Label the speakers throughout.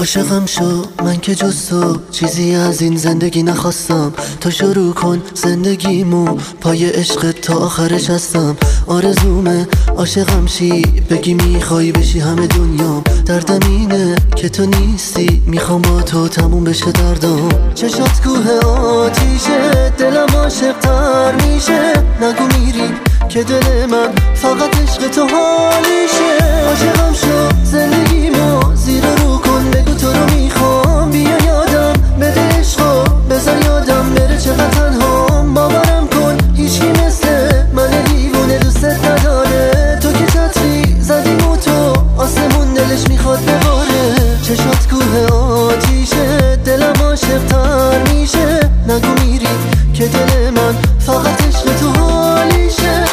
Speaker 1: عاشقم شو من که جز تو چیزی از این زندگی نخواستم. تو شروع کن زندگیمو پای عشق تا آخرش هستم. آرزومه عاشقم شی بگی میخوای بشی همه دنیام. دردم اینه که تو نیستی میخوام با تو تموم بشه دردام. چشات کوه آتیشه دلم عاشق تر میشه. نگو میری که دل من فقط عشق تو حالیشه. عاشقم شو زندگیمو زیر رو کن بگو تو رو میخوام. بیا یادم بده عشقو بذار یادم بره چقدر تنهام. باورم کن هیچکی مثل من دیوونه دوست نداره. تو که چتری زدیم و تو آسمون دلش میخواد بباره. چشات کوه آتیشه دلم عاشق تر میشه. نگو میری که دل من فقط عشق تو حالیشه.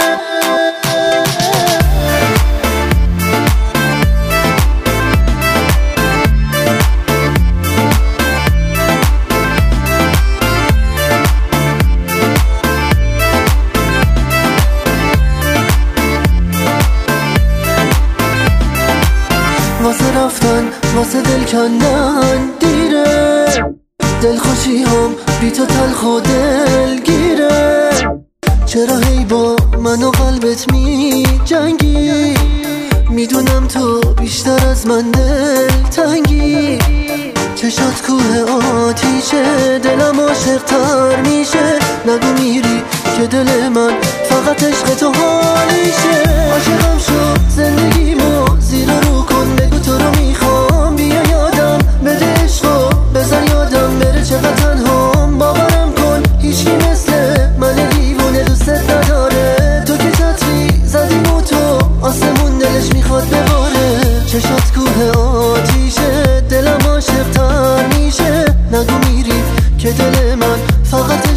Speaker 1: واسه رفتن واسه دل کندن دیره. دلخوشی هم بی تو تلخ و دلگیره. چرا هی با من و قلبت می جنگی؟ میدونم تو بیشتر از من دل تنگی. چشات کوه آتیشه دلم عاشق تر میشه. نگو میری که دل من فقط عشق تو حالیشه. عاشقم شو زندگیمو زیر رو کن بگو تو رو میخوام. بیا یادم بده عشقو بذار یادم بره چقدر تنهام. باورم کن هیچکی مثل من دیوونه دوست نداره. تو که چتری زدیم و تو آسمون دلش میخواد بباره. چشات کوه آتیشه دلم عاشق تر میشه. نگو میری که دل من فقط